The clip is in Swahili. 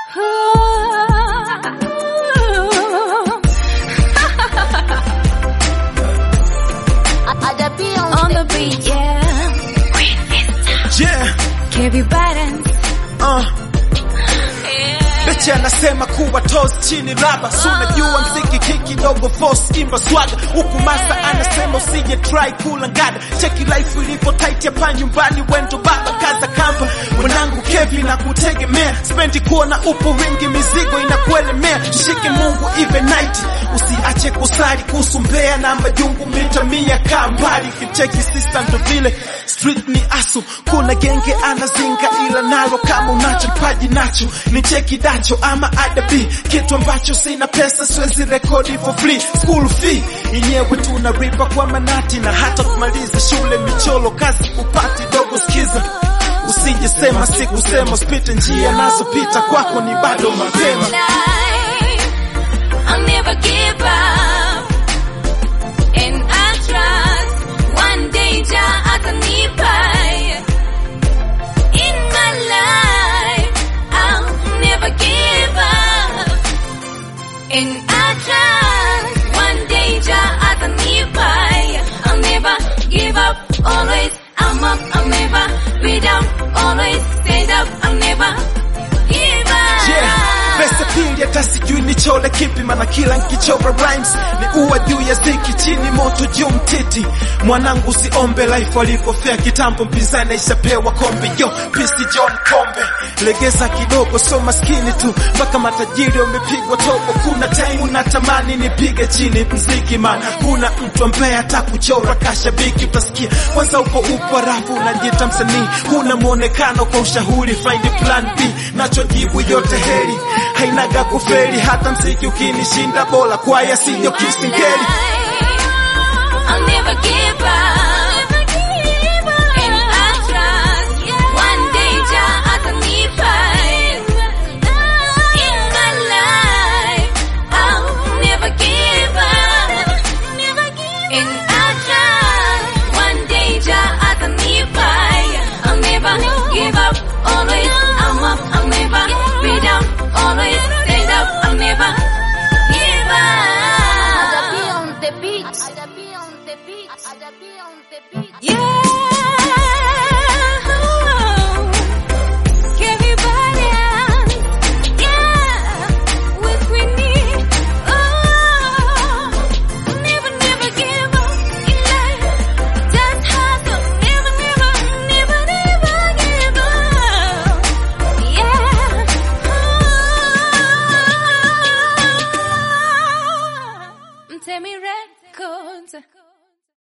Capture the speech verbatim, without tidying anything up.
On the beat, yeah. Yeah. Kevin Balance. Uh. Beche anasema kuwa toes chini raba. Suna jua mziki kiki dogo force imba swaga. Huku masa anasema usije try kula ngada. Cheki life ilipo tight hapa nyumbani wendo baba kaza kamba. Mwanangu Kevin na kutegemea. Spendi kuona upo wingi mizigo inakuelemea. Shike Mungu even night. Usiache kusali kusumbea na majungu mita mia kambali. Kicheki sister ndo vile. Street ni asu. Kuna genge anazinga ila nalo kama unacho kipaji nacho. Ni cheki dacho ama adabi. Kitu ambacho sina pesa siwezi rekodi for free. School fee inyewe tunaripa kwa manati. Na hata kumaliza shule micholo kazi upati dogo skiza. Usije sema siku sema spite njia nazo pita kwako ni bado mapema. I'll never give up, and I trust one day Jah atanipa. In my life, I'll never give up, and I trust one day Jah atanipa. I'll never give up, always I'm up, I'm never be down, always stand up, I'll never give up. Yeah. Pesa pili hata sijui nichole kipi mana kila nkichora rhymes ni uwa juu ya ziki chini moto juu mtiti. Mwanangu siombe life walipofea kitambo mpizana ishapewa kombe. Yo, Pisi John Kombe legeza kidogo so maskini tu mpaka matajiri wamepigwa tobo. Kuna time unatamani nipige chini mziki man. Kuna mtu ambaye hata kuchora kashabiki utasikia. Kwanza uko upo rafu unajiita msanii. Huna muonekano kwa ushauri find plan B. Nacho jibu yote heri hainaga kufeli hata mziki ukinishinda bola kwa ya siyo kisingeli. I'll never give up, and I trust one day Jah atanipa. In my life, I'll never give up, and I trust one day Jah atanipa. I'll never give up, always I'm up, I'm never be down, always stand up, I'll never give up. I'll be on the beat. I'll be on the beat. I'll be on the beat. Yeah. Kevin Balance. Yeah. With Whitney. Oh. Never, never give up in life. Just hustle. Never, never, never, never give up. Yeah. Oh. Tell me records.